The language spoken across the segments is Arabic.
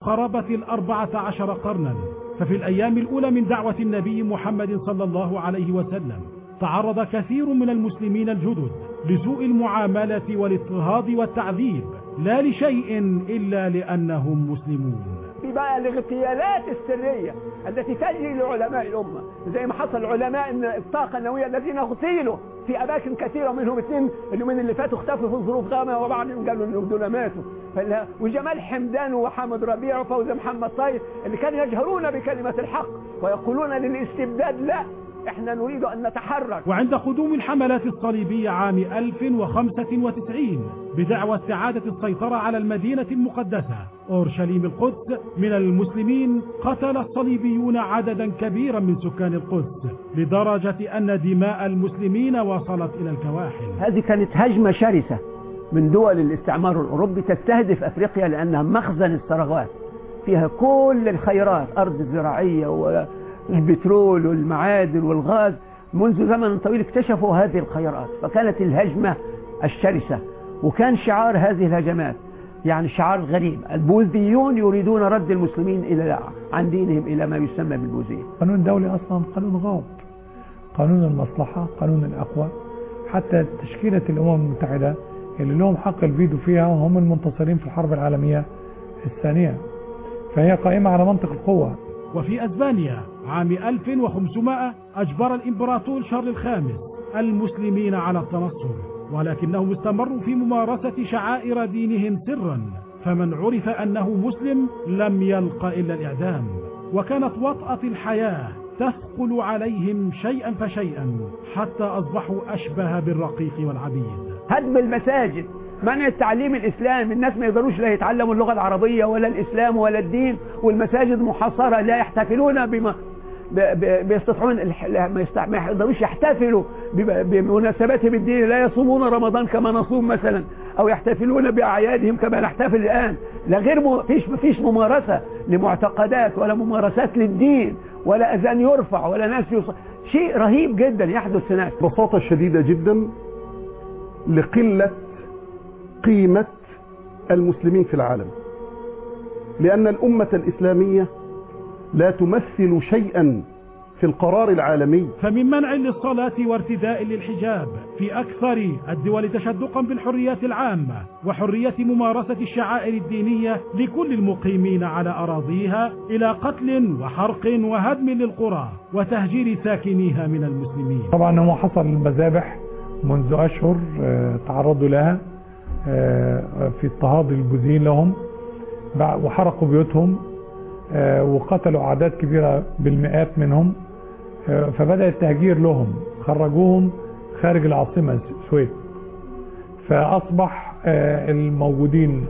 قرابة 14 قرنا. ففي الأيام الأولى من دعوة النبي محمد صلى الله عليه وسلم تعرض كثير من المسلمين الجدد لسوء المعاملة والاضطهاد والتعذيب، لا لشيء إلا لأنهم مسلمون. في بقى الاغتيالات السرية التي تجري لعلماء الأمة، زي ما حصل علماء الطاقة النووية الذين اغتيلوا في أماكن كثيرة، منهم 2 اليومين اللي فاتوا اختفوا في ظروف غامة، وبعضهم قالوا إنهم دول ماتوا. وجمال حمدان وحامد ربيع وفوزي محمد طاير اللي كانوا يجهرون بكلمة الحق ويقولون للاستبداد لا، احنا نريد ان نتحرك. وعند قدوم الحملات الصليبية عام 1095 بدعوى استعادة السيطرة على المدينة المقدسة أورشليم القدس من المسلمين، قتل الصليبيون عددا كبيرا من سكان القدس لدرجة أن دماء المسلمين وصلت إلى الكواحل. هذه كانت هجمة شرسة من دول الاستعمار الأوروبي تستهدف أفريقيا لأنها مخزن الثروات، فيها كل الخيرات، أرض زراعية والبترول والمعادن والغاز. منذ زمن طويل اكتشفوا هذه الخيرات، فكانت الهجمة الشرسة. وكان شعار هذه الهجمات يعني شعار غريب: البوذيون يريدون رد المسلمين عن دينهم إلى ما يسمى بالبوذية. قانون الدولي أصلا قانون غاب، قانون المصلحة، قانون الأقوى. حتى تشكيلة الأمم المتحدة اللي لهم حق الفيتو فيها هم المنتصرين في الحرب العالمية الثانية، فهي قائمة على منطق القوة. وفي أسبانيا عام 1500 أجبر الإمبراطور شارل الخامس المسلمين على التنصر، ولكنهم استمروا في ممارسة شعائر دينهم سرا، فمن عرف أنه مسلم لم يلق إلا الإعدام. وكانت وطأة الحياة تثقل عليهم شيئا فشيئا حتى أصبحوا أشبه بالرقيق والعبيد. هدم المساجد، منع التعليم الإسلامي، الناس ما يقدروش لا يتعلموا اللغة العربية ولا الإسلام ولا الدين، والمساجد محاصرة، لا يحتفلون بيستطيعون ما يقدروش يحتفلوا بمناسباتهم الدينية، لا يصومون رمضان كما نصوم مثلا، أو يحتفلون بأعيادهم كما نحتفل الآن. لا غير فيش ممارسة لمعتقدات ولا ممارسات للدين، ولا أذان يرفع ولا ناس شيء رهيب جدا يحدث هناك. ببساطة شديدة جدا لقلة قيمة المسلمين في العالم، لأن الأمة الإسلامية لا تمثل شيئا في القرار العالمي. فمن منع للصلاة وارتداء للحجاب في أكثر الدول تشدقا بالحريات العامة وحرية ممارسة الشعائر الدينية لكل المقيمين على أراضيها، إلى قتل وحرق وهدم للقرى وتهجير ساكنيها من المسلمين. طبعا هو حصل المذابح منذ أشهر تعرضوا لها في اضطهاد البوذيين لهم، وحرقوا بيوتهم وقتلوا أعداد كبيرة بالمئات منهم، فبدأ التهجير لهم، خرجوهم خارج العاصمة سويد. فأصبح الموجودين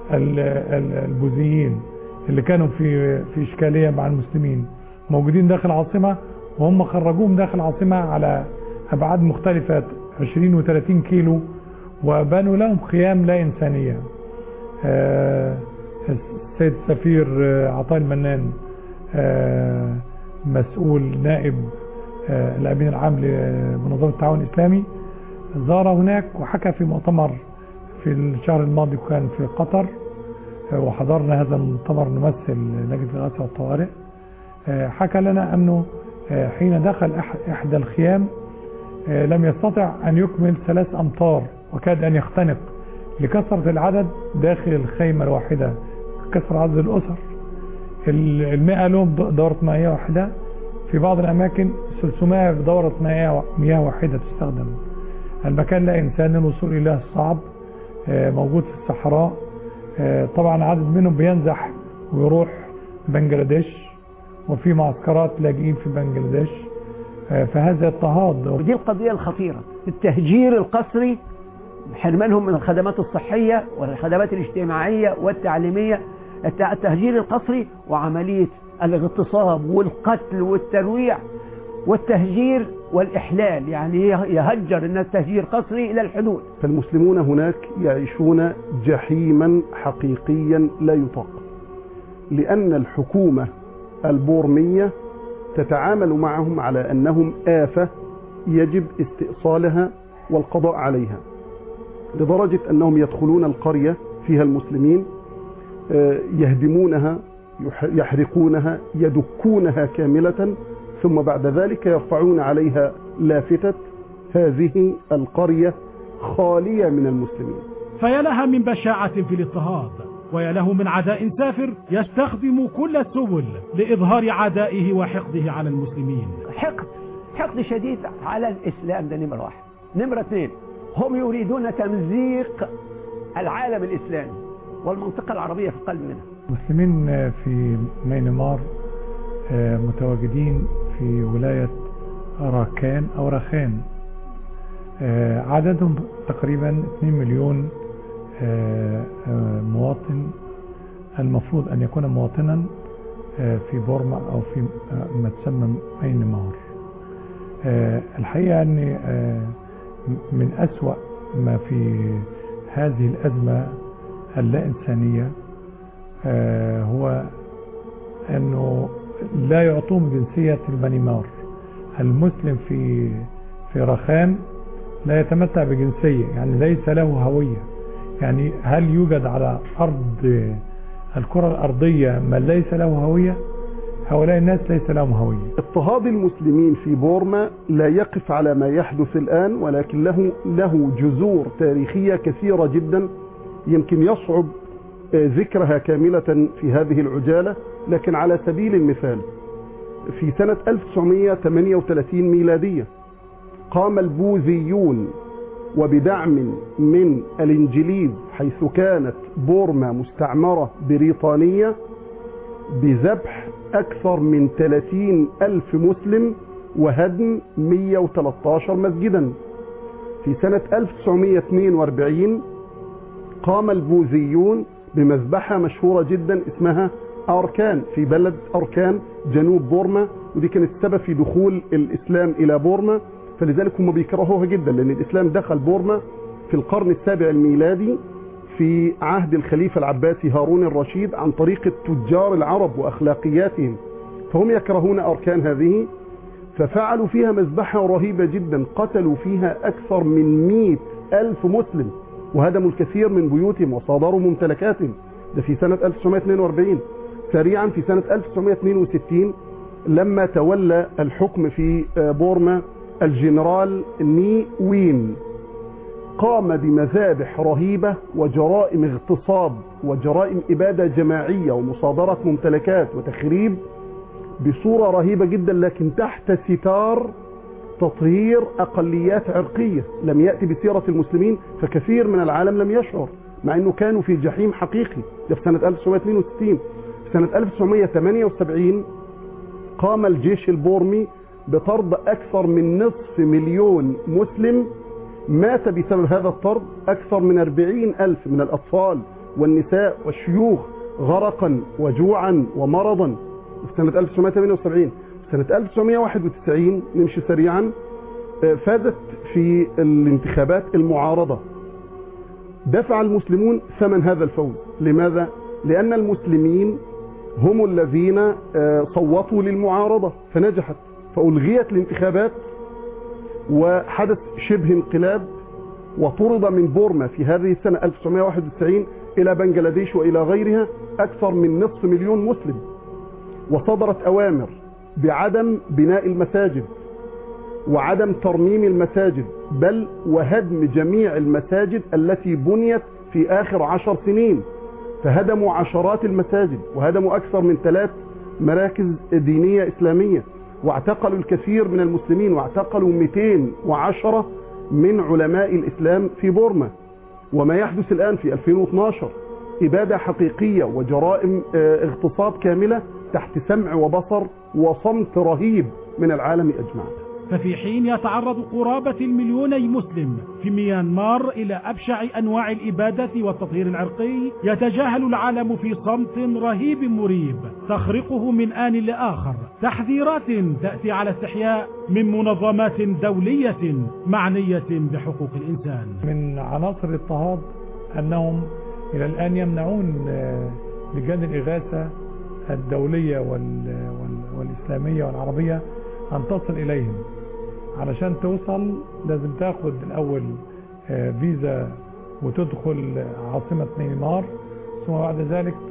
البوذيين اللي كانوا في إشكالية مع المسلمين موجودين داخل العاصمة، وهم خرجوهم داخل العاصمة على أبعاد مختلفة 20 و30 كيلو، وبنوا لهم خيام لا إنسانية. السيد سفير عطاء المنان مسؤول نائب الأمين العام لمنظمة التعاون الإسلامي زار هناك وحكى في مؤتمر في الشهر الماضي، كان في قطر، وحضرنا هذا المؤتمر نمثل لجنة الإغاثة والطوارئ. حكى لنا أنه حين دخل إحدى الخيام لم يستطع أن يكمل 3 أمتار وكاد أن يختنق لكثرة العدد داخل الخيمة الواحدة، كثرة عدد الأسر. 100 لهم دورة مائية واحدة، في بعض الأماكن 300 بدورة مياه واحدة تستخدم. المكان لا إنسان، الوصول إليه صعب، موجود في الصحراء. طبعا عدد منهم بينزح ويروح بنجلاديش، وفي معسكرات لاجئين في بنجلاديش. فهذا اضطهاد. ودي القضية الخطيرة، التهجير القسري، حرمانهم من الخدمات الصحية والخدمات الاجتماعية والتعليمية، التهجير القسري وعملية الاغتصاب والقتل والترويع والتهجير والإحلال، يعني يهجر الناس تهجير قسري إلى الحدود. فالمسلمون هناك يعيشون جحيما حقيقيا لا يطاق، لأن الحكومة البورمية تتعامل معهم على أنهم آفة يجب استئصالها والقضاء عليها، لدرجة أنهم يدخلون القرية فيها المسلمين يهدمونها، يحرقونها، يدكونها كاملة، ثم بعد ذلك يرفعون عليها لافتة هذه القرية خالية من المسلمين. فيا لها من بشاعة في الاضطهاد، ويا له من عداء سافر يستخدم كل السبل لإظهار عدائه وحقده على المسلمين. حقد شديد على الإسلام، ده نمرة واحد. نمرة اثنين، هم يريدون تمزيق العالم الإسلامي والمنطقة العربية في قلب منها. المسلمين في ميانمار متواجدين في ولاية راكان أو راخان، عددهم تقريبا 2 مليون مواطن، المفروض أن يكون مواطنا في بورما أو في ما تسمى ميانمار. الحقيقة أن من أسوأ ما في هذه الأزمة اللا إنسانية هو أنه لا يعطون جنسية الميانمار. المسلم في راخان لا يتمتع بجنسية، يعني ليس له هوية. يعني هل يوجد على أرض الكرة الأرضية من ليس له هوية؟ هؤلاء الناس ليس لهم هوية. اضطهاد المسلمين في بورما لا يقف على ما يحدث الآن، ولكن له جذور تاريخية كثيرة جدا، يمكن يصعب ذكرها كاملة في هذه العجالة، لكن على سبيل المثال في سنة 1938 ميلادية قام البوذيون وبدعم من الإنجليز، حيث كانت بورما مستعمرة بريطانية، بذبح أكثر من 30,000 مسلم وهدم 113 مسجدا. في سنة 1942 قام البوذيون بمذبحة مشهورة جدا اسمها أركان في بلد أركان جنوب بورما، ودي كانت السبب في دخول الإسلام إلى بورما، فلذلك هم بيكرهوها جدا، لأن الإسلام دخل بورما في القرن السابع الميلادي في عهد الخليفة العباسي هارون الرشيد عن طريق التجار العرب وأخلاقياتهم، فهم يكرهون أركان هذه، ففعلوا فيها مذبحة رهيبة جدا، قتلوا فيها أكثر من 100,000 مسلم وهدموا الكثير من بيوتهم وصادروا ممتلكاتهم. ده في سنة 1942. سريعا في سنة 1962 لما تولى الحكم في بورما الجنرال ني وين، قام بمذابح رهيبة وجرائم اغتصاب وجرائم إبادة جماعية ومصادرة ممتلكات وتخريب بصورة رهيبة جدا، لكن تحت ستار تطهير أقليات عرقية لم يأتي بسيرة المسلمين، فكثير من العالم لم يشعر، مع أنه كانوا في جحيم حقيقي. ده في سنة 1962. في سنة 1978 قام الجيش البورمي بطرد أكثر من 500,000 مسلم، مات بسبب هذا الطرد أكثر من 40,000 من الأطفال والنساء والشيوخ غرقا وجوعا ومرضا في سنة 1978. سنة 1991 نمشي سريعا، فازت في الانتخابات المعارضة. دفع المسلمون ثمن هذا الفوز. لماذا؟ لأن المسلمين هم الذين صوتوا للمعارضة فنجحت، فألغيت الانتخابات وحدث شبه انقلاب، وطرد من بورما في هذه السنة 1991 إلى بنغلاديش وإلى غيرها أكثر من 500,000 مسلم، وصدرت أوامر بعدم بناء المساجد وعدم ترميم المساجد، بل وهدم جميع المساجد التي بنيت في آخر 10 سنين، فهدموا عشرات المساجد وهدموا أكثر من 3 مراكز دينية إسلامية، واعتقلوا الكثير من المسلمين، واعتقلوا 210 من علماء الإسلام في بورما. وما يحدث الآن في 2012 إبادة حقيقية وجرائم اغتصاب كاملة تحت سمع وبصر وصمت رهيب من العالم أجمع. ففي حين يتعرض قرابة 2,000,000 مسلم في ميانمار إلى أبشع أنواع الإبادة والتطهير العرقي، يتجاهل العالم في صمت رهيب مريب تخرقه من آن لآخر تحذيرات تأتي على استحياء من منظمات دولية معنية بحقوق الإنسان. من عناصر الاضطهاد أنهم إلى الآن يمنعون لجان الإغاثة الدولية والإسلامية والعربية أن تصل إليهم. علشان توصل لازم تاخد الأول فيزا وتدخل عاصمة ميانمار، ثم بعد ذلك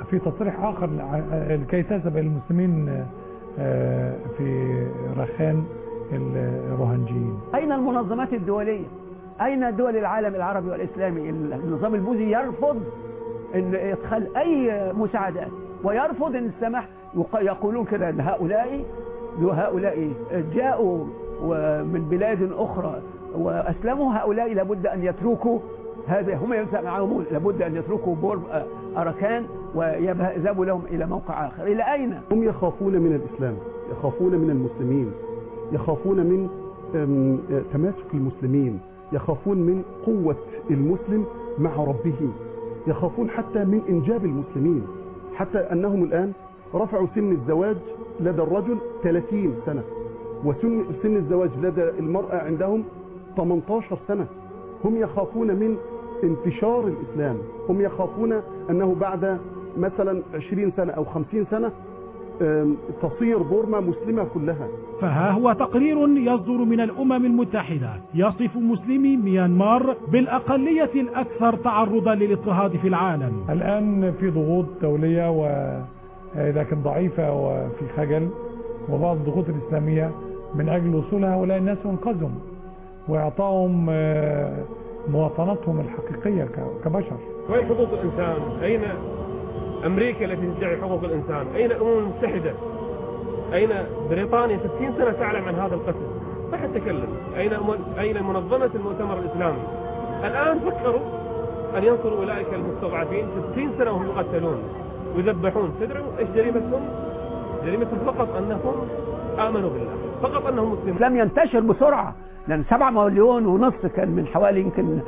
في تصريح آخر لكي تذهب المسلمين في رخان الروهنجيين. أين المنظمات الدولية؟ أين دول العالم العربي والإسلامي؟ النظام البوذي يرفض أن يدخل أي مساعدات، ويرفض أن السماح. يقولون كده أن هؤلاء جاءوا من بلاد أخرى وأسلموا، هؤلاء لابد أن يتركوا هذا، هم يسمعون لابد أن يتركوا أركان ويذهبوا لهم إلى موقع آخر. إلى أين؟ هم يخافون من الإسلام، يخافون من المسلمين، يخافون من تماسك المسلمين، يخافون من قوة المسلم مع ربه، يخافون حتى من إنجاب المسلمين، حتى أنهم الآن رفعوا سن الزواج لدى الرجل 30 سنة، وسن الزواج لدى المرأة عندهم 18 سنة. هم يخافون من انتشار الإسلام، هم يخافون أنه بعد مثلا 20 سنة أو 50 سنة تصير بورما مسلمة كلها. فها هو تقرير يصدر من الأمم المتحدة يصف مسلمي ميانمار بالأقلية الأكثر تعرضا للاضطهاد في العالم. الآن في ضغوط دولية لكن ضعيفة وفي خجل، وبعض الضغوط الإسلامية من أجل وصول هؤلاء الناس وإنقاذهم وإعطائهم مواطنتهم الحقيقية كبشر. وين حقوق الإنسان؟ أين أمريكا التي تدعي حقوق الإنسان؟ أين الأمم المتحدة؟ أين بريطانيا 60 سنة تعلم عن هذا القتل؟ ما حد تكلم. أين منظمة المؤتمر الإسلامي؟ الآن فكروا أن ينصروا أولئك المستضعفين 60 سنة وهم يقتلون ويذبحون. تدروا إيش جريمتهم؟ جريمتهم فقط أنهم آمنوا بالله، فقط أنهم مسلمون. لم ينتشر بسرعة، لأن 7.5 مليون كان من حوالي يمكن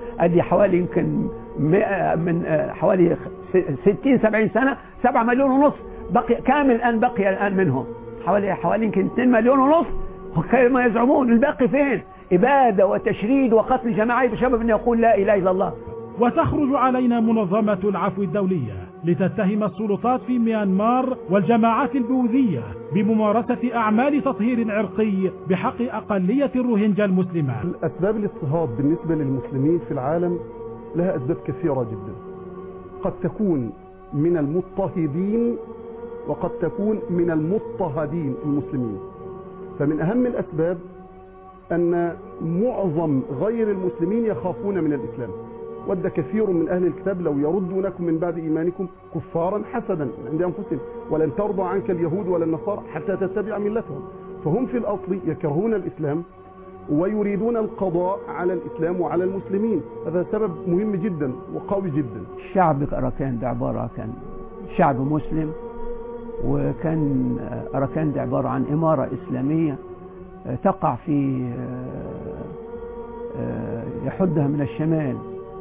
من حوالي 60-70 سنة 7.5 مليون. بقي كامل الآن، بقي الآن منهم حوالي يمكن 2.5 مليون، كما يزعمون. الباقي فين؟ إبادة وتشريد وقتل جماعي بسبب أن يقول لا إله إلا الله. وتخرج علينا منظمة العفو الدولية لتتهم السلطات في ميانمار والجماعات البوذية بممارسة أعمال تطهير عرقي بحق أقلية الروهينجا المسلمة. أسباب الاضطهاد بالنسبة للمسلمين في العالم لها أسباب كثيرة جدا، قد تكون من المضطهدين وقد تكون من المضطهدين المسلمين. فمن أهم الأسباب أن معظم غير المسلمين يخافون من الإسلام. ود كثير من أهل الكتاب لو يردونكم من بعد إيمانكم كفارا حسدا عند أنفسهم ولن ترضى عنك اليهود ولا النصارى حتى تتبع ملتهم. فهم في الأصل يكرهون الإسلام ويريدون القضاء على الإسلام وعلى المسلمين. هذا سبب مهم جدا وقوي جدا. الشعب أراكان ده عبارة كان شعب مسلم، وكان أراكان ده عبارة عن إمارة إسلامية تقع في يحدها من الشمال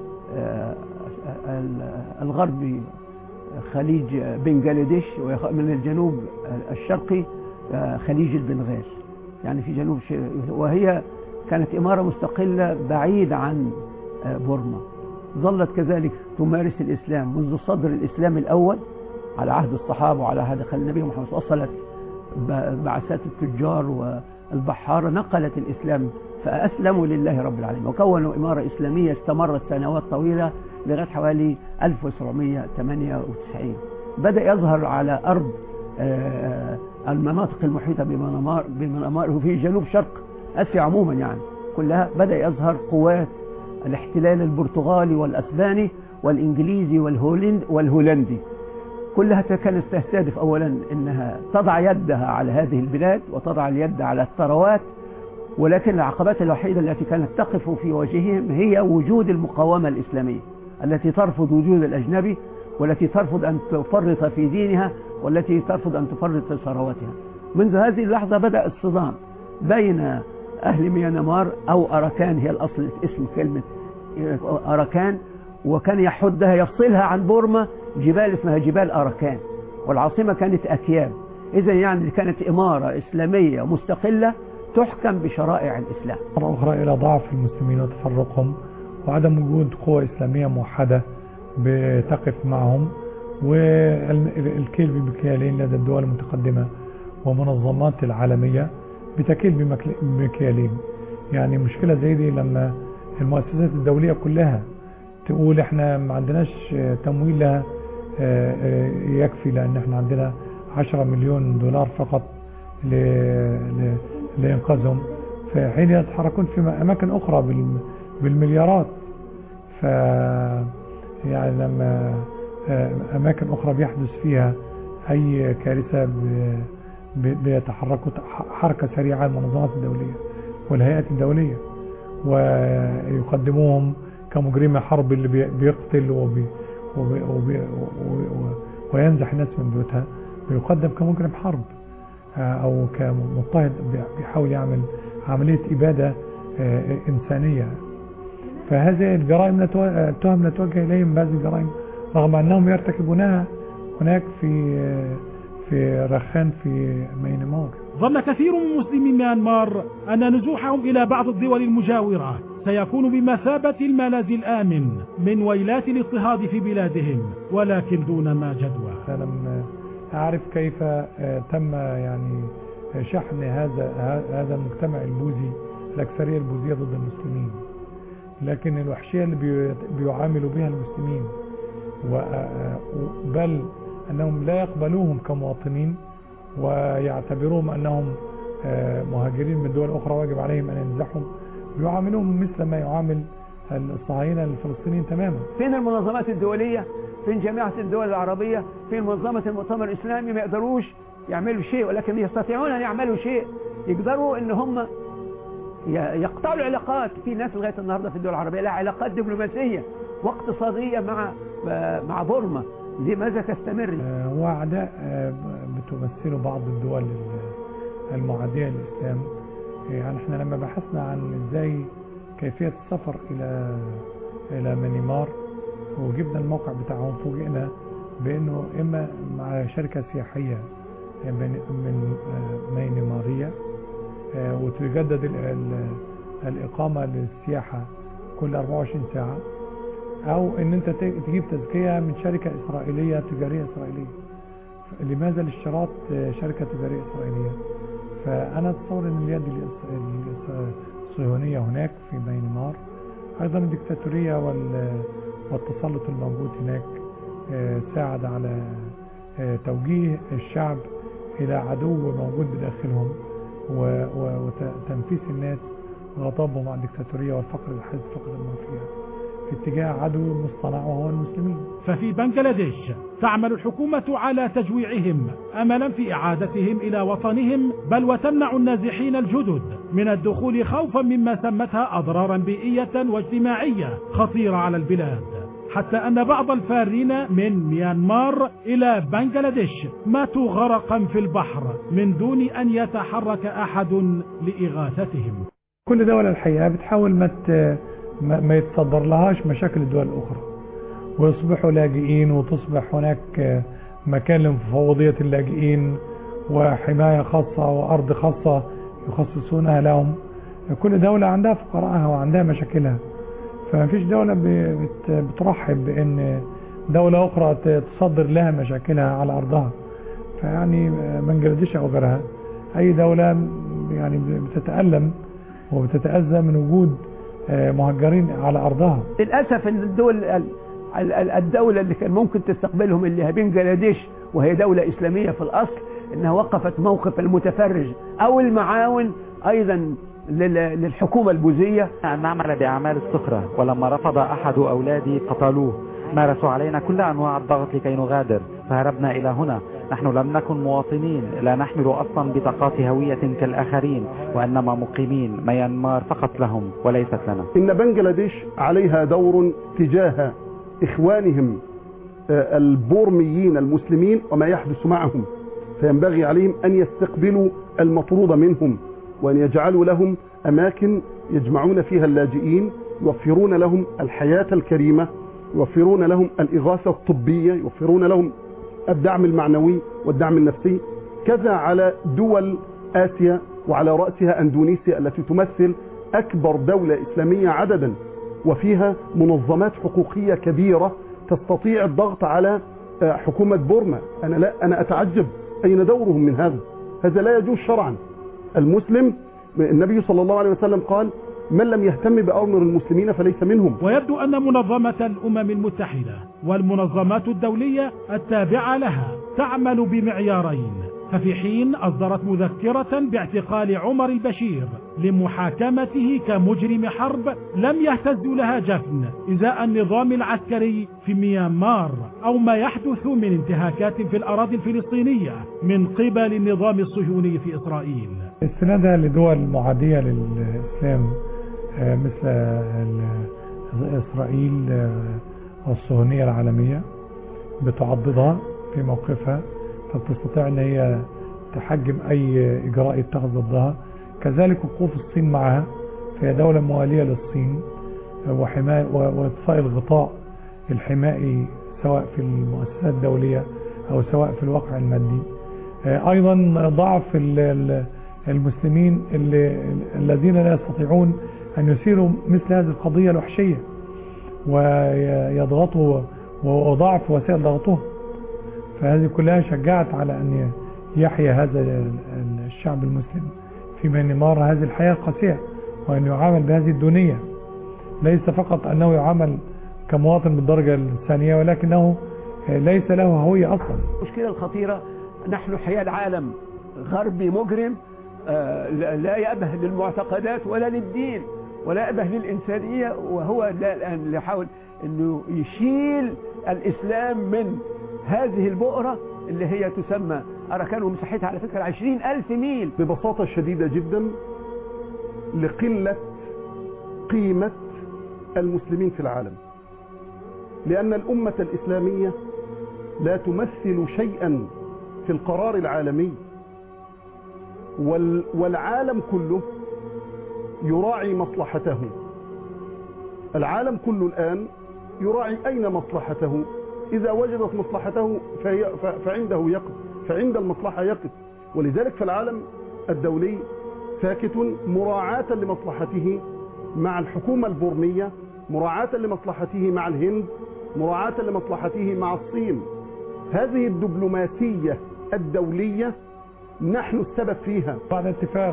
الغربي خليج بنغلاديش، ومن الجنوب الشرقي خليج البنغال، يعني في جنوب وهي كانت إمارة مستقلة بعيد عن بورما. ظلت كذلك تمارس الإسلام منذ صدر الإسلام الأول على عهد الصحابة وعلى عهد النبي محمد. وصلت بعثات التجار والبحارة نقلت الإسلام فأسلموا لله رب العالمين، وكونوا إمارة إسلامية استمرت سنوات طويلة لغاية حوالي 1798. بدأ يظهر على أرض المناطق المحيطة بميانمار وفي جنوب شرق آسيا عموما، يعني كلها بدأ يظهر قوات الاحتلال البرتغالي والأسباني والإنجليزي والهولندي. كلها كانت تستهدف أولا أنها تضع يدها على هذه البلاد وتضع اليد على الثروات، ولكن العقبات الوحيدة التي كانت تقف في وجههم هي وجود المقاومة الإسلامية التي ترفض وجود الأجنبي، والتي ترفض أن تفرط في دينها، والتي ترفض أن تفرط في ثرواتها. منذ هذه اللحظة بدأ الصدام بين أهل ميانمار أو أراكان، هي الأصل اسم كلمة أراكان، وكان يحدها يفصلها عن بورما جبال اسمها جبال أراكان، والعاصمة كانت أكياب. إذا يعني كانت إمارة إسلامية مستقلة تحكم بشرائع الإسلام. مرة أخرى إلى ضعف المسلمين وتفرقهم وعدم وجود قوة إسلامية موحدة بتقف معهم، والكيل بمكيالين لدى الدول المتقدمة ومنظمات العالمية بتكيل بمكيالين. يعني مشكلة زي دي لما المؤسسات الدولية كلها تقول احنا ما عندناش تمويل لها يكفي، لأن احنا عندنا 10 مليون دولار فقط لإنقاذهم، في حين يتحركون في أماكن أخرى بالمليارات. ف يعني لما أماكن أخرى بيحدث فيها أي كارثة بيتحركوا حركة سريعة المنظمات الدولية والهيئات الدولية، ويقدموهم كمجرمي حرب اللي بيقتل وينزح الناس من بيوتها، بيقدم كمجرم حرب أو كمضطهد بيحاول يعمل عملية إبادة إنسانية. فهذه الجرائم التهم لا توجه إليهم بهذه الجرائم، رغم أنهم يرتكبونها هناك في رخان في ميانمار. ظن كثير من مسلمي ميانمار أن نزوحهم إلى بعض الدول المجاورة سيكون بمثابة الملاذ الآمن من ويلات الاضطهاد في بلادهم، ولكن دون ما جدوى. لم أعرف كيف تم يعني شحن هذا المجتمع البوذي، الأكثرية البوذية ضد المسلمين، لكن الوحشية اللي بيعاملوا بها المسلمين، بل أنهم لا يقبلوهم كمواطنين ويعتبروهم أنهم مهاجرين من دول أخرى واجب عليهم أن ينزحهم، يعاملوهم مثل ما يعامل الصهاينة الفلسطينيين تماما. فين المنظمات الدولية؟ فين جامعة الدول العربية؟ فين منظمة المؤتمر الإسلامي؟ ما يقدروش يعملوا شيء، ولكن يستطيعون أن يعملوا شيء. يقدروا أن هم يقطعوا العلاقات. في ناس لغاية النهاردة في الدول العربية لها علاقات دبلوماسية واقتصادية مع بورما. لماذا تستمر؟ هو أعداء بتمثله بعض الدول المعادية للإسلام. يعني احنا لما بحثنا عن ازاي كيفية السفر إلى ميانمار وجبنا الموقع بتاعهم، فوجئنا بأنه إما مع شركة سياحية من ميانمارية وتجدد الإقامة للسياحة كل 24 ساعة، أو إن أنت تجيب تزكية من شركة إسرائيلية تجارية إسرائيلية. لماذا الاشتراط شركة تجارية إسرائيلية؟ فأنا أتصور أن اليد الصهيونية هناك في ميانمار، أيضا الدكتاتورية والتسلط الموجود هناك ساعد على توجيه الشعب إلى عدو موجود بداخلهم وتنفيس الناس غضبهم على الدكتاتورية والفقر الحاد فقر المافيا في اتجاه عدو مصطنع وهو المسلمين. ففي بنغلاديش تعمل الحكومة على تجويعهم أملا في إعادتهم إلى وطنهم، بل وتمنع النازحين الجدد من الدخول خوفا مما سمتها أضرارا بيئية واجتماعية خطيرة على البلاد، حتى أن بعض الفارين من ميانمار إلى بنغلاديش ماتوا غرقا في البحر من دون أن يتحرك أحد لإغاثتهم. كل دولة الحقيقة بتحاول ما يتصدر لهاش مشاكل الدول الأخرى ويصبحوا لاجئين، وتصبح هناك مكان لمفوضية اللاجئين وحماية خاصة وأرض خاصة يخصصونها لهم. كل دولة عندها فقراءها وعندها مشاكلها، فما فيش دولة بترحب بأن دولة أخرى تصدر لها مشاكلها على أرضها. فيعني بنغلاديش أو غيرها أي دولة يعني بتتألم وبتتأذى من وجود مهجرين على أرضها. للأسف أن الدولة اللي كان ممكن تستقبلهم اللي هي بنغلاديش، وهي دولة إسلامية في الأصل، أنها وقفت موقف المتفرج أو المعاون أيضا للحكومة البوذية. أن نعمل بأعمال السخرة، ولما رفض أحد أولادي قتلوه. مارسوا علينا كل أنواع الضغط لكي نغادر، فهربنا إلى هنا. نحن لم نكن مواطنين، لا نحمل أصلا بطاقات هوية كالآخرين، وإنما مقيمين. ميانمار فقط لهم وليست لنا. إن بنغلاديش عليها دور تجاه إخوانهم البورميين المسلمين وما يحدث معهم، فينبغي عليهم أن يستقبلوا المطرود منهم، وأن يجعلوا لهم أماكن يجمعون فيها اللاجئين، يوفرون لهم الحياة الكريمة، يوفرون لهم الإغاثة الطبية، يوفرون لهم الدعم المعنوي والدعم النفسي. كذا على دول آسيا، وعلى رأسها أندونيسيا التي تمثل أكبر دولة إسلامية عددا، وفيها منظمات حقوقية كبيرة تستطيع الضغط على حكومة بورما. أنا أتعجب أين دورهم من هذا؟ هذا لا يجوز شرعا. المسلم، النبي صلى الله عليه وسلم قال: من لم يهتم بأمر المسلمين فليس منهم. ويبدو أن منظمة الأمم المتحدة والمنظمات الدولية التابعة لها تعمل بمعيارين، ففي حين أصدرت مذكرة باعتقال عمر البشير لمحاكمته كمجرم حرب، لم يهتزوا لها جفن إزاء النظام العسكري في ميانمار أو ما يحدث من انتهاكات في الأراضي الفلسطينية من قبل النظام الصهيوني في إسرائيل. استنادها لدول معادية للإسلام مثل إسرائيل والصهيونية العالمية بتعضدها في موقفها، فبتستطيع ان هي تحجم اي اجراء يتخذ ضدها. كذلك وقوف الصين معها، فهي دولة موالية للصين وحماية واطفاء الغطاء الحمائي سواء في المؤسسات الدولية او سواء في الواقع المادي. ايضا ضعف المسلمين الذين لا يستطيعون ان يثيروا مثل هذه القضية الوحشية ويضغطوا، وضعف وسائل ضغطهم. فهذه كلها شجعت على أن يحيا هذا الشعب المسلم في ميانمار هذه الحياة القاسية، وأن يعامل بهذه الدونية، ليس فقط أنه يعامل كمواطن بالدرجة الثانية، ولكنه ليس له هوية أصلا. المشكلة الخطيرة نحن حيال عالم غربي مجرم لا يأبه للمعتقدات ولا للدين ولا يأبه للإنسانية، وهو الآن يحاول أنه يشيل الإسلام من هذه البؤرة اللي هي تسمى أركان، ومساحتها على فكرة 20,000 ميل. ببساطة شديدة جدا لقلة قيمة المسلمين في العالم، لأن الأمة الإسلامية لا تمثل شيئا في القرار العالمي، والعالم كله يراعي مصلحته. العالم كله الآن يراعي أين مصلحته، إذا وجدت مصلحته فعنده يقف، فعند المصلحة يقف. ولذلك فالعالم الدولي ساكت مراعاة لمصلحته مع الحكومة البورمية، مراعاة لمصلحته مع الهند، مراعاة لمصلحته مع الصين. هذه الدبلوماسية الدولية نحن السبب فيها. بعد اتفاق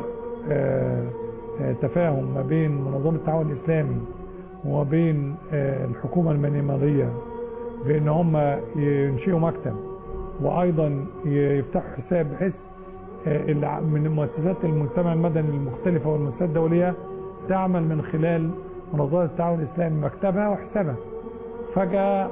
تفاهم ما بين منظمة التعاون الإسلامي وما بين الحكومة الميانمارية بأن هم ينشئوا مكتب وأيضا يفتحوا حساب بحيث من مؤسسات المجتمع المدني المختلفة والمؤسسات الدولية تعمل من خلال منظمة التعاون الإسلامي مكتبها وحسابها. فجأة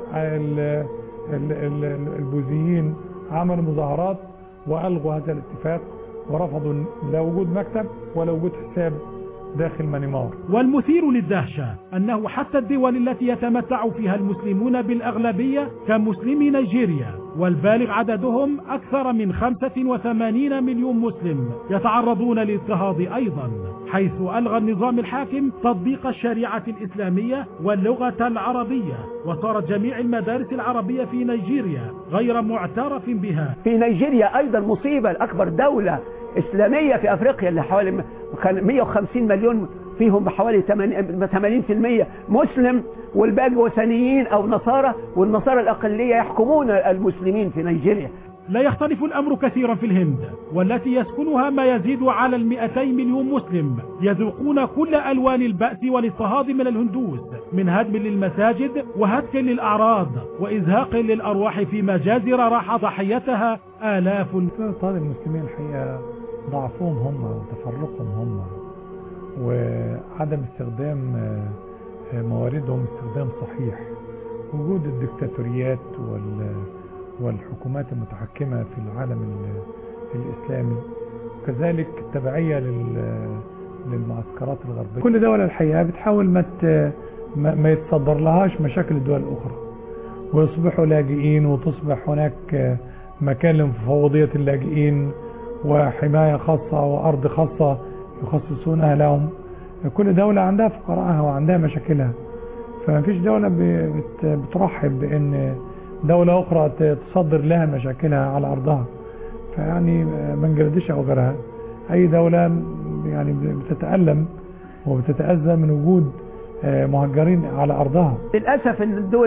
البوذيين عملوا مظاهرات وألغوا هذا الاتفاق ورفضوا لا وجود مكتب ولا وجود حساب داخل ميانمار. والمثير للدهشة أنه حتى الدول التي يتمتع فيها المسلمون بالأغلبية كمسلمي نيجيريا، والبالغ عددهم أكثر من 85 مليون مسلم، يتعرضون للاضطهاد أيضا، حيث ألغى النظام الحاكم تطبيق الشريعة الإسلامية واللغة العربية، وصارت جميع المدارس العربية في نيجيريا غير معترف بها. في نيجيريا أيضا مصيبة، الأكبر دولة إسلامية في أفريقيا اللي حوالي 150 مليون، فيهم بحوالي 80% مسلم والباقي وثنيين أو نصارى، والنصارى الأقلية يحكمون المسلمين في نيجيريا. لا يختلف الأمر كثيرا في الهند، والتي يسكنها ما يزيد على 200 مليون مسلم، يذوقون كل ألوان البأس والاضطهاد من الهندوس، من هدم للمساجد وهتك للأعراض وإزهاق للأرواح في مجازر راح ضحيتها آلاف. اضطهاد المسلمين الحقيقة ضعفهم هم وتفرقهم هم وعدم استخدام مواردهم استخدام صحيح، وجود الدكتاتوريات والحكومات المتحكمة في العالم الإسلامي، وكذلك التبعية للمعسكرات الغربية. كل دولة الحقيقة بتحاول ما يتصدر لهاش مشاكل الدول الأخرى ويصبحوا لاجئين، وتصبح هناك مكان لمفوضية اللاجئين وحماية خاصة وأرض خاصة يخصصونها لهم. كل دولة عندها فقراءها وعندها مشاكلها، فما فيش دولة بترحب بأن دولة أخرى تصدر لها مشاكلها على أرضها. فيعني بنجلاديش أو غيرها أي دولة يعني بتتألم وبتتأذى من وجود مهجرين على أرضها. للأسف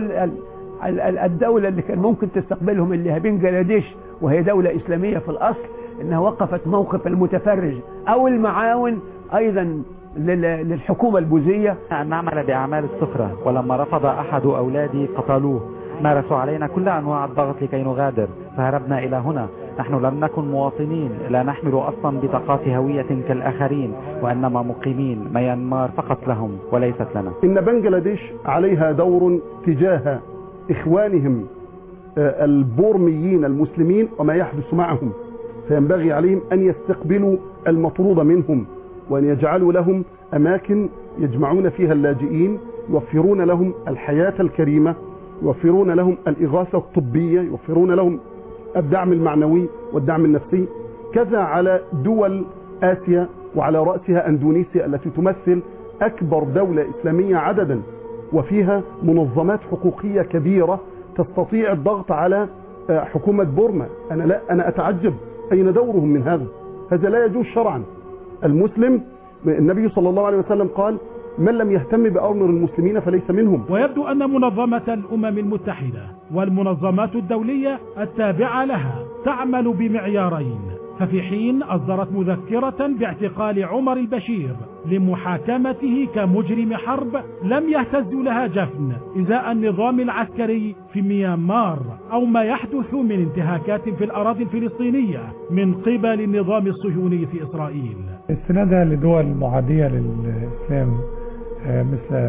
الدولة اللي كان ممكن تستقبلهم اللي هي بنجلاديش، وهي دولة إسلامية في الأصل، إنها وقفت موقف المتفرج أو المعاون، أيضا للحكومة البوذية أن نعمل بأعمال السخرة، ولما رفض أحد أولادي قتلوه. مارسوا علينا كل أنواع الضغط لكي نغادر، فهربنا إلى هنا. نحن لم نكن مواطنين، لا نحمل أصلا بطاقات هوية كالآخرين، وإنما مقيمين. ميانمار فقط لهم وليست لنا. إن بنغلاديش عليها دور تجاه إخوانهم البورميين المسلمين وما يحدث معهم، فينبغي عليهم أن يستقبلوا المطرود منهم، وأن يجعلوا لهم أماكن يجمعون فيها اللاجئين، يوفرون لهم الحياة الكريمة، يوفرون لهم الإغاثة الطبية، يوفرون لهم الدعم المعنوي والدعم النفسي. كذا على دول آسيا، وعلى رأسها أندونيسيا التي تمثل أكبر دولة إسلامية عددا، وفيها منظمات حقوقية كبيرة تستطيع الضغط على حكومة بورما. أنا أتعجب أين دورهم من هذا؟ هذا لا يجوز شرعا. المسلم، النبي صلى الله عليه وسلم قال: من لم يهتم بأمر المسلمين فليس منهم. ويبدو أن منظمة الأمم المتحدة والمنظمات الدولية التابعة لها تعمل بمعيارين، ففي حين أصدرت مذكرة باعتقال عمر البشير لمحاكمته كمجرم حرب، لم يهتزوا لها جفن إزاء النظام العسكري في ميانمار أو ما يحدث من انتهاكات في الأراضي الفلسطينية من قبل النظام الصهيوني في إسرائيل. استنادها لدول معادية للإسلام مثل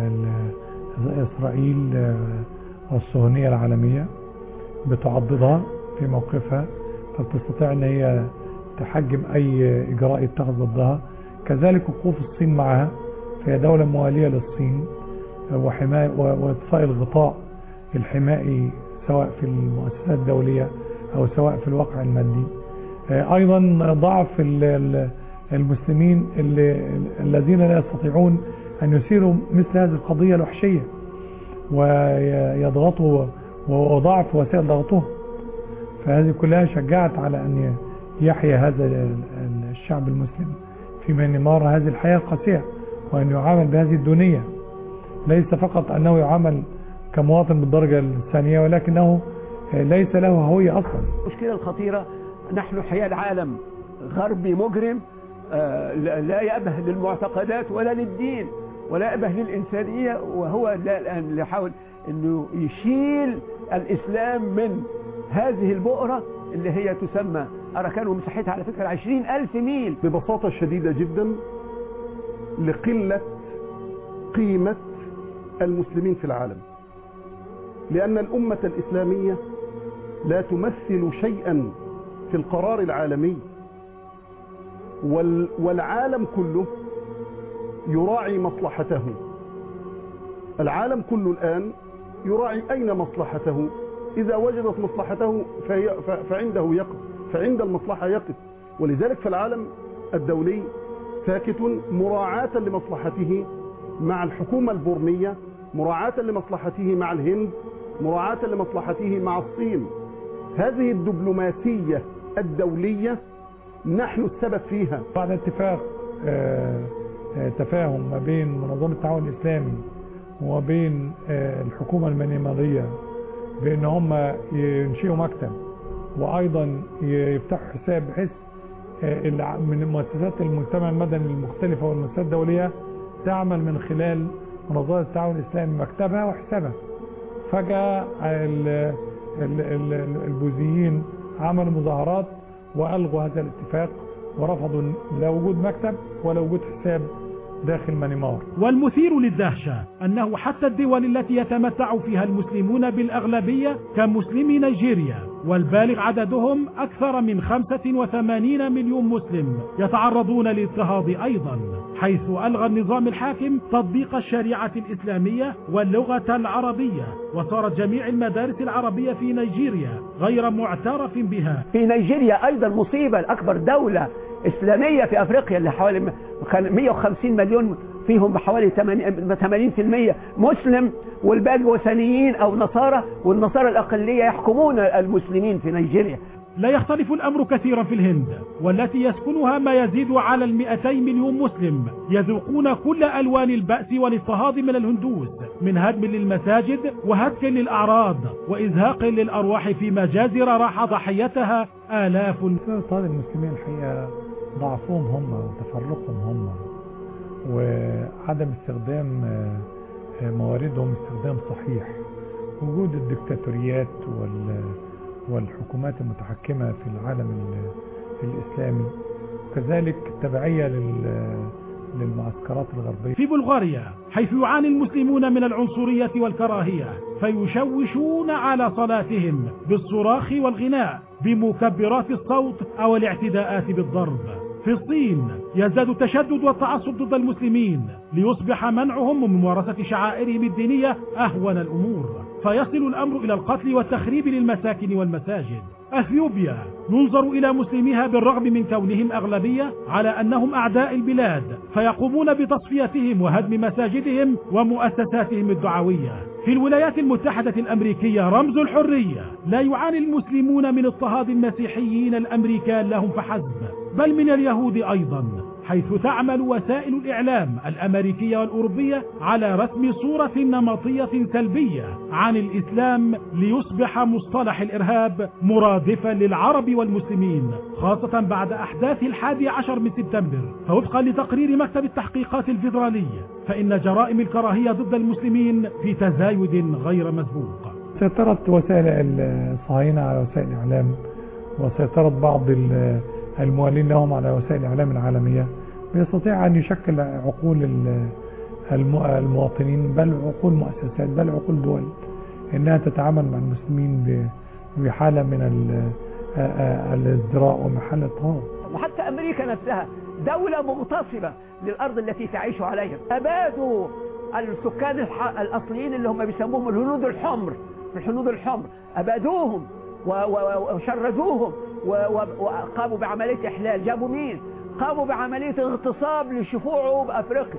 إسرائيل والصهيونية العالمية بتعضدها في موقفها، فبتستطيع أن هي تحجم أي إجراء يتخذ ضدها. كذلك وقوف الصين معها، فهي دولة موالية للصين، وحماية وإطفاء الغطاء الحمائي سواء في المؤسسات الدولية أو سواء في الواقع المادي. أيضا ضعف المسلمين الذين لا يستطيعون أن يثيروا مثل هذه القضية الوحشية ويضغطوا، وضعف وسائل ضغطهم. فهذه كلها شجعت على أن يحيا هذا الشعب المسلم في ميانمار هذه الحياة القاسية، وأن يعامل بهذه الدونية، ليس فقط أنه يعامل كمواطن بالدرجة الثانية، ولكنه ليس له هوية أصلا. المشكلة الخطيرة، نحن حيا العالم غربي مجرم لا يأبه للمعتقدات ولا للدين ولا يأبه للإنسانية، وهو الآن يحاول أنه يشيل الإسلام من هذه البؤرة اللي هي تسمى أراكان، ومساحتها على فكرة 20,000 ميل. ببساطة شديدة جدا لقلة قيمة المسلمين في العالم، لأن الأمة الإسلامية لا تمثل شيئا في القرار العالمي، والعالم كله يراعي مصلحته. العالم كله الآن يراعي أين مصلحته، إذا وجدت مصلحته فعنده يقف، فعند المصلحة يقف. ولذلك فالعالم الدولي ساكت مراعاة لمصلحته مع الحكومة البورمية، مراعاة لمصلحته مع الهند، مراعاة لمصلحته مع الصين. هذه الدبلوماسية الدولية نحن السبب فيها. بعد اتفاق تفاهم ما بين منظمة التعاون الإسلامي وبين الحكومة الميانمارية بأن هم ينشئوا مكتب، وأيضا يفتحوا حساب بحيث من مؤسسات المجتمع المدني المختلفة والمؤسسات الدولية تعمل من خلال منظمة التعاون الإسلامي مكتبها وحسابها. فجأة البوذيين عملوا مظاهرات وألغوا هذا الاتفاق، ورفضوا لا وجود مكتب ولا وجود حساب داخل ميانمار. والمثير للدهشة أنه حتى الدول التي يتمتع فيها المسلمون بالأغلبية كمسلمي نيجيريا، والبالغ عددهم أكثر من 85 مليون مسلم، يتعرضون للاضطهاد أيضا، حيث ألغى النظام الحاكم تطبيق الشريعة الإسلامية واللغة العربية، وصارت جميع المدارس العربية في نيجيريا غير معترف بها. في نيجيريا أيضا مصيبة، الأكبر دولة إسلامية في أفريقيا اللي حوالي 150 مليون، فيهم بحوالي 80% مسلم، والباقي وثنيين أو نصارى، والنصارى الأقلية يحكمون المسلمين في نيجيريا. لا يختلف الأمر كثيرا في الهند، والتي يسكنها ما يزيد على 200 مليون مسلم، يذوقون كل ألوان البأس والاضطهاد من الهندوس، من هدم للمساجد وهتك للأعراض وإزهاق للأرواح في مجازر راح ضحيتها آلاف. اضطهاد المسلمين الحقيقة ضعفهم هم وتفرقهم هم، وعدم استخدام مواردهم استخدام صحيح. وجود الدكتاتوريات والحكومات المتحكمة في العالم الإسلامي، وكذلك التبعية للمعسكرات الغربية. في بلغاريا حيث يعاني المسلمون من العنصرية والكراهية فيشوشون على صلاتهم بالصراخ والغناء بمكبرات الصوت أو الاعتداءات بالضرب. في الصين يزداد التشدد والتعصب ضد المسلمين ليصبح منعهم من ممارسة شعائرهم الدينية أهون الأمور، فيصل الأمر إلى القتل والتخريب للمساكن والمساجد. أثيوبيا ينظر إلى مسلميها بالرغم من كونهم أغلبية على أنهم أعداء البلاد، فيقومون بتصفيتهم وهدم مساجدهم ومؤسساتهم الدعوية. في الولايات المتحدة الأمريكية رمز الحرية لا يعاني المسلمون من اضطهاد المسيحيين الأمريكان لهم فحسب، بل من اليهود أيضا، حيث تعمل وسائل الإعلام الأمريكية والأوروبية على رسم صورة نمطية سلبية عن الإسلام ليصبح مصطلح الإرهاب مرادفا للعرب والمسلمين، خاصة بعد أحداث 11 من سبتمبر. فوفقا لتقرير مكتب التحقيقات الفيدرالي فإن جرائم الكراهية ضد المسلمين في تزايد غير مسبوق. سيطرت وسائل الصهاينة على وسائل الإعلام، وسيطرت بعض الموالين لهم على وسائل الإعلام العالمية، ويستطيع أن يشكل عقول المواطنين، بل عقول مؤسسات، بل عقول دول، إنها تتعامل مع المسلمين بحالة من الازدراء ومحل الطهارة. وحتى أمريكا نفسها دولة مغتصبة للأرض التي تعيش عليها، أبادوا السكان الأصليين اللي هم بيسموهم الهنود الحمر، أبادوهم وشردوهم وقاموا بعملية إحلال. جابوا مين؟ قاموا بعملية اغتصاب لشفوع أفريقيا.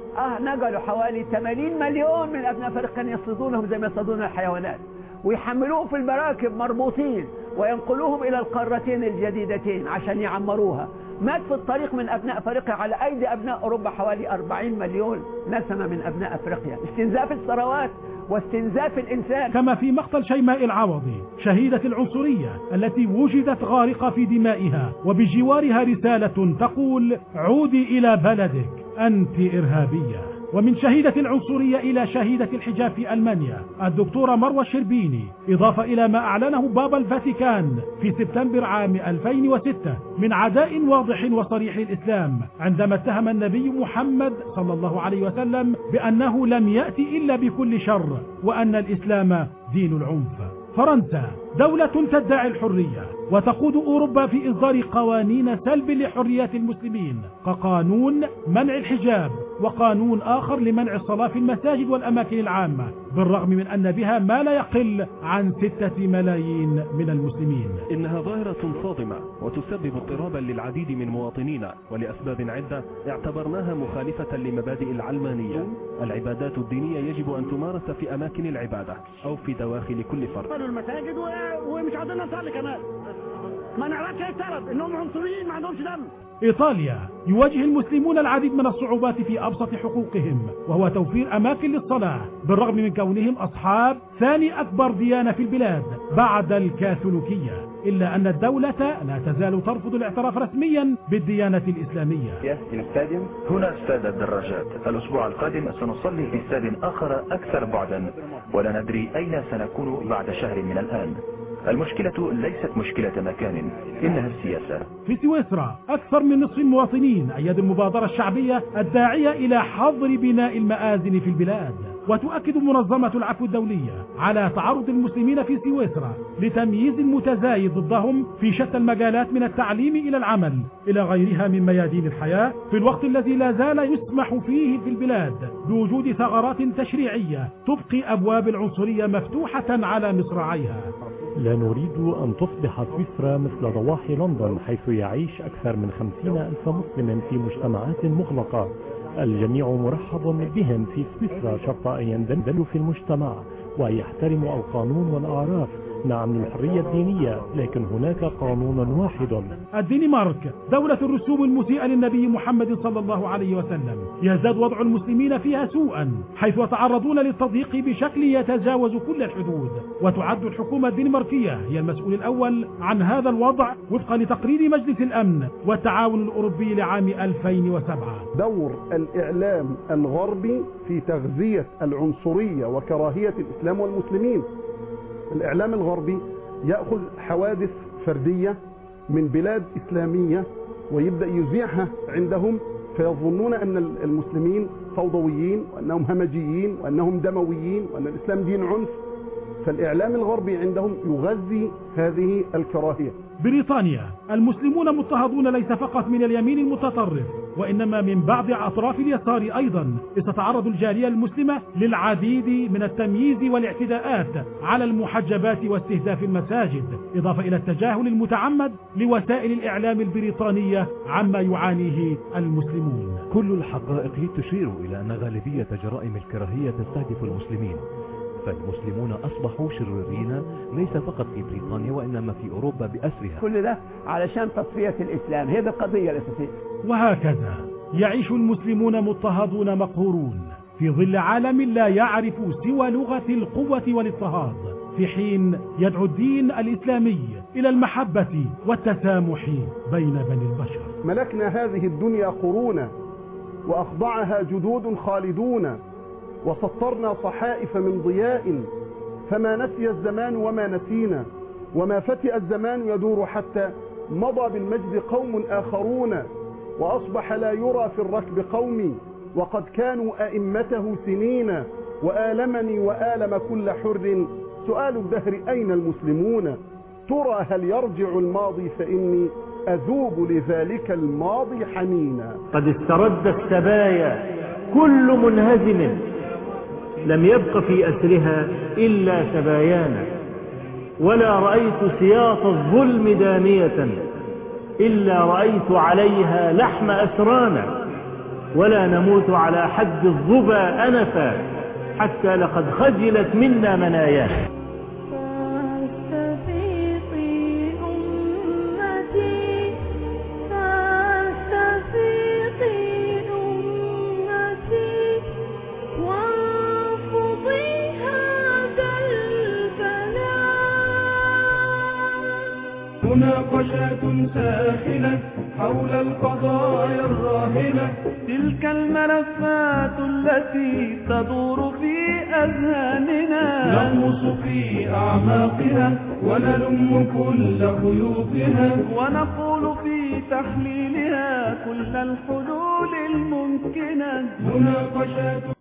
نقلوا حوالي 80 مليون من أبناء أفريقيا يصطادونهم زي ما يصطادون الحيوانات، ويحملوهم في المراكب مربوطين وينقلوهم إلى القارتين الجديدتين عشان يعمروها. مات في الطريق من أبناء أفريقيا على أيدي أبناء أوروبا حوالي 40 مليون نسمة من أبناء أفريقيا. استنزاف الثروات واستنزاف الإنسان. كما في مقتل شيماء العوضي شهيدة العنصرية التي وجدت غارقة في دمائها وبجوارها رسالة تقول: عودي إلى بلدك أنت إرهابية. ومن شهيدة العنصرية إلى شهيدة الحجاب في ألمانيا الدكتورة مروة الشربيني، إضافة إلى ما أعلنه بابا الفاتيكان في سبتمبر عام 2006 من عداء واضح وصريح للإسلام، عندما اتهم النبي محمد صلى الله عليه وسلم بأنه لم يأتي إلا بكل شر، وأن الإسلام دين العنف. فرنسا دولة تدعي الحرية وتقود أوروبا في إصدار قوانين سلب لحريات المسلمين، كقانون منع الحجاب وقانون آخر لمنع الصلاة في المساجد والأماكن العامة، بالرغم من أن بها ما لا يقل عن 6 ملايين من المسلمين. إنها ظاهرة صادمة وتسبب اضطرابا للعديد من مواطنينا، ولأسباب عدة اعتبرناها مخالفة لمبادئ العلمانية. العبادات الدينية يجب أن تمارس في أماكن العبادة أو في دواخل كل فرد. المساجد ومش عايزين نصلي كمان، ما نعرفش يفترض انهم عنصريين ما عندهمش دم. إيطاليا يواجه المسلمون العديد من الصعوبات في أبسط حقوقهم، وهو توفير أماكن للصلاة، بالرغم من كونهم أصحاب ثاني أكبر ديانة في البلاد بعد الكاثوليكية، إلا أن الدولة لا تزال ترفض الاعتراف رسميا بالديانة الإسلامية. هنا استاد الدراجات. الأسبوع القادم سنصلي في استاد آخر أكثر بعدا، ولا ندري أين سنكون بعد شهر من الآن. المشكلة ليست مشكلة مكان، إنها السياسة. في سويسرا أكثر من نصف المواطنين أيدوا المبادرة الشعبية الداعية إلى حظر بناء المآذن في البلاد. وتؤكد منظمة العفو الدولية على تعرض المسلمين في سويسرا لتمييز متزايد ضدهم في شتى المجالات من التعليم إلى العمل إلى غيرها من ميادين الحياة، في الوقت الذي لا زال يسمح فيه في البلاد بوجود ثغرات تشريعية تبقي أبواب العنصرية مفتوحة على مصراعيها. لا نريد أن تصبح سويسرا مثل ضواحي لندن، حيث يعيش أكثر من 50,000 مسلم في مجتمعات مغلقة. الجميع مرحب بهم في سويسرا شرط أن يندمجوا في المجتمع ويحترموا القانون والأعراف نعم للحرية الدينية، لكن هناك قانون واحد. الدنمارك دولة الرسوم المسيئة للنبي محمد صلى الله عليه وسلم يزداد وضع المسلمين فيها سوءا، حيث يتعرضون للتضييق بشكل يتجاوز كل الحدود. وتعد الحكومة الدنماركية هي المسؤول الأول عن هذا الوضع وفقا لتقرير مجلس الأمن والتعاون الأوروبي لعام 2007. دور الإعلام الغربي في تغذية العنصرية وكراهية الإسلام والمسلمين. الإعلام الغربي يأخذ حوادث فردية من بلاد إسلامية ويبدأ يذيعها عندهم، فيظنون أن المسلمين فوضويين وأنهم همجيين وأنهم دمويين وأن الإسلام دين عنف. فالإعلام الغربي عندهم يغذي هذه الكراهية. بريطانيا المسلمون مضطهدون ليس فقط من اليمين المتطرف، وإنما من بعض أطراف اليسار أيضا، إذ تتعرض الجالية المسلمة للعديد من التمييز والاعتداءات على المحجبات واستهداف المساجد، إضافة إلى التجاهل المتعمد لوسائل الإعلام البريطانية عما يعانيه المسلمون. كل الحقائق تشير إلى أن غالبية جرائم الكراهية تستهدف المسلمين، فالمسلمون أصبحوا شريرين ليس فقط في بريطانيا وإنما في أوروبا بأسرها. كل ده علشان تصفية الإسلام، هي دي القضية الأساسية. وهكذا يعيش المسلمون مضطهدون مقهورون في ظل عالم لا يعرف سوى لغة القوة والاضطهاد، في حين يدعو الدين الإسلامي إلى المحبة والتسامح بين بني البشر. ملكنا هذه الدنيا قرونا وأخضعها جدود خالدون، وسطرنا صحائف من ضياء، فما نسي الزمان وما نسينا، وما فتئ الزمان يدور حتى مضى بالمجد قوم آخرون، وأصبح لا يرى في الركب قومي وقد كانوا أئمته سنين، وآلمني وآلم كل حر سؤال الدهر أين المسلمون؟ ترى هل يرجع الماضي فإني أذوب لذلك الماضي حنينا. قد استرد السبايا كل منهزم، لم يبق في أسرها إلا سبايانا، ولا رأيت سياط الظلم دامية إلا رأيت عليها لحم أسرانا، ولا نموت على حد الظبا أنفا حتى لقد خجلت منا منايانا. مناقشات ساخنة حول القضايا الراهنة، تلك الملفات التي تدور في أذهاننا، نغوص في أعماقها ونلم كل خيوطها، ونقول في تحليلها كل الحلول الممكنة. مناقشات